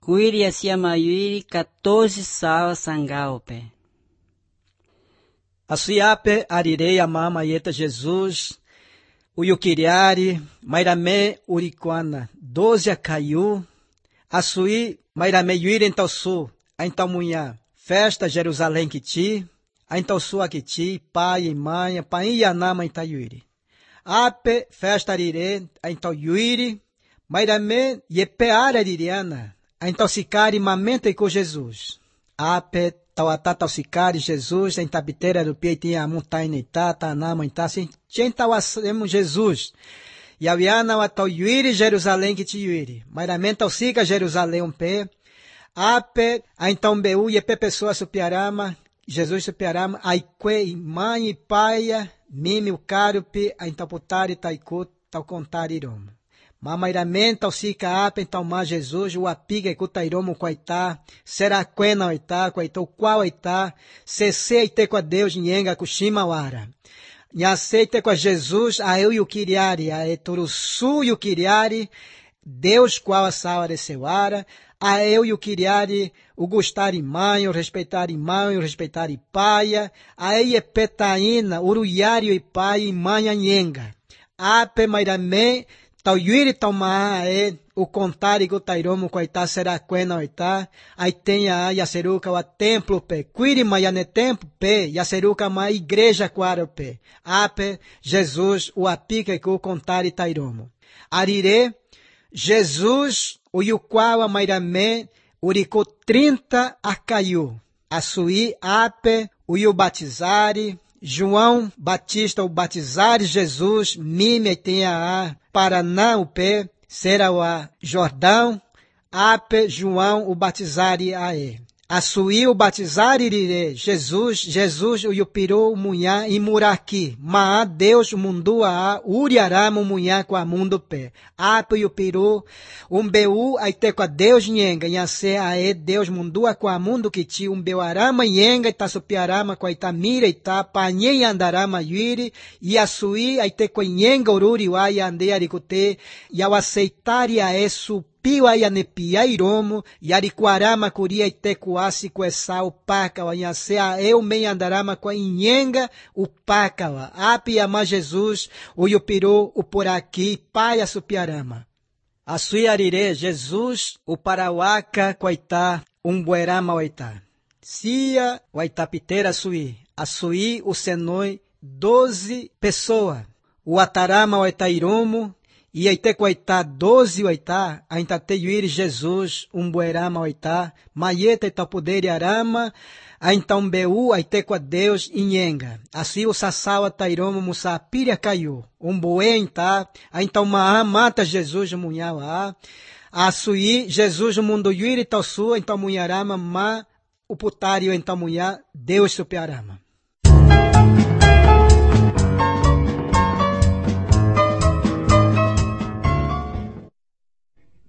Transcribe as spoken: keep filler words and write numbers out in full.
Kuiri asia mayuiri quatorze sawa sangaupe. Asuiape arirei amama yeta Jesus, uyukiriari, mairame urikuana, doze acaiu, Açuí, mairame yuiri entausu, a entaumunha, festa Jerusalém kiti, a entausu akiti, pai e mãe, pai e anama entayuiri. Ape, festa arire, a entauiuiri, mairame yepeara aririana, a entaucicari mamenta com Jesus. Ape, tauatá taucicari Jesus, a entabiteira do pie tinha montainita, tanama entasi, tentauacemos Jesus. Yaviana watau yuiri Jerusalém que te yuiri. Mairamente ao siga Jerusalém um pé. Ape, a então beu e pe pessoa supiarama, Jesus supiarama, aique mãe e paia, mime o carupi, a então putari taiku, tal contar iromo. Mamairamente ao siga ape, então ma Jesus, o apiga e cutairomo quaitá, será quena oitá, quaitou qual oitá, cesse ite com a Deus, nhenga kushima wara. E aceita com Jesus, a eu e o Kiriari, a eturusu e o Kiriari, Deus qual a saura seuara, a eu e o Kiriari, o gostar e mãe, o respeitar e mãe, o respeitar e paia, a ei e petaína, uruiário e pai e mãe anhenga. Ape mairame, tau yuiri tau maa e, o contar e gotairomo coitá será quena oitá, aí tem a yaceruca o templo pe, cuiri maiane templo pe, yaceruca ma igreja quaro pe, ape, Jesus, o apica e o contar e tairomo. Arire, Jesus, o yuquawa mairame, urico trinta acaiu, açuí, ape, o yu batizari, João Batista, o batizari Jesus, mime tenha a, Paraná o pé, Serauá, Jordão, Ape, João, o batizari ae. Açuí, o batizari irire, Jesus, Jesus, o yupiru, o munhá, e muraki. Maá, Deus, o mundua a, uriarama, o munhá, com a mundo pé. Ape, o yupiru, umbeu, aite com a Deus, nhenga, nhase ae, Deus, mundua, com a mundo que ti, umbeu arama, nhenga, itasopiarama, com a itamira, ita, panhe, andarama, yuiri, e açuí, aite com nhenga, ururi, uai, ande, aricute, e ao aceitari ae, supi, Pio ayanepia iromo, yariquarama curia itecuasi coesau pacawa, nhasea eu me andarama com a inhenga o pacawa, api ama Jesus, o yupiru, o por aqui, pai a supiarama. Asuiarire, Jesus, o parauaca coitá, um buerama oitá. Sia, o aitapiteira sui, açui, o senoi, doze pessoa, o atarama oitairomo, e aite coitá doze oitá, ainda te yuiri Jesus, um buerama oitá, maieta ita poder arama, a então beu, aite com a Deus, inhenga. Assim o sassau atairomo musapira caiu, um buenta, a então maa mata Jesus, munhau a, a sui, Jesus, o mundo yuiri tal sua, então munharama, ma, o putário, então munhá, Deus supiarama.